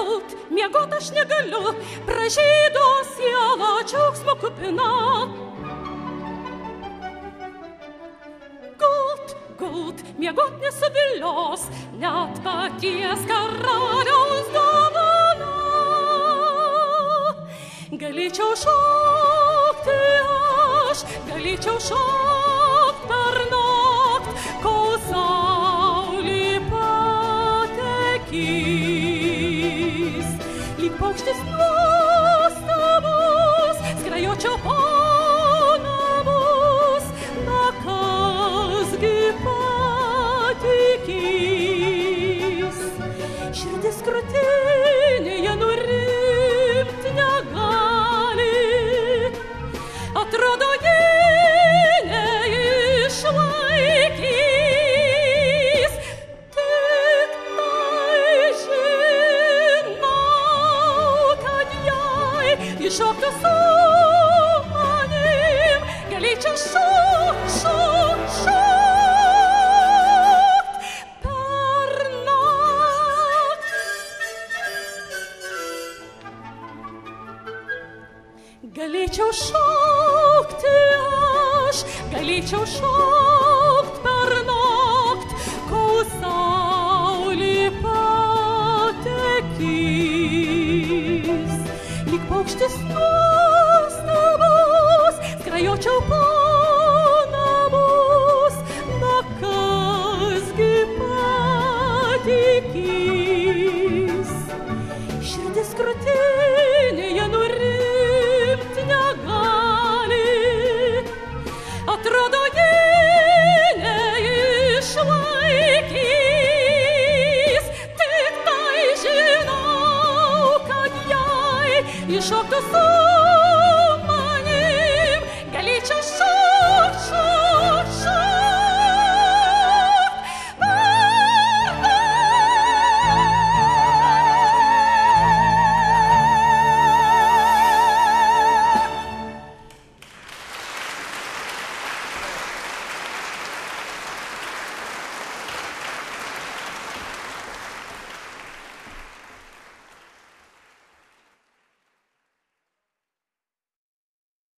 gult, miegot aš negaliu, pražydo siela džiaugsmo kupina. Gult, miegot nesuvilios, net paties karaliaus dovana. Galėčiau šokti aš, galėčiau šokti per nakt, kol saulė patekės. Lyg paukštis nuostabus, skrajočiau po namus, na kasgi patikės. Širdis krūtinėje nurimt negali, atrodo ji neišlaikys. Tik tai žinau, kad jai iššoktų su manim, galėčiau šokt per nakt. Galėčiau šokti aš, galėčiau šokt per nakt, kol saulė patekės. Lyg paukštis nuostabus, skrajočiau po namus, na kasgi patikės. Širdis krūtinėje nurimt negali, atrodo ji neišlaikys. Tik tai žinau, kad jai iššoktų su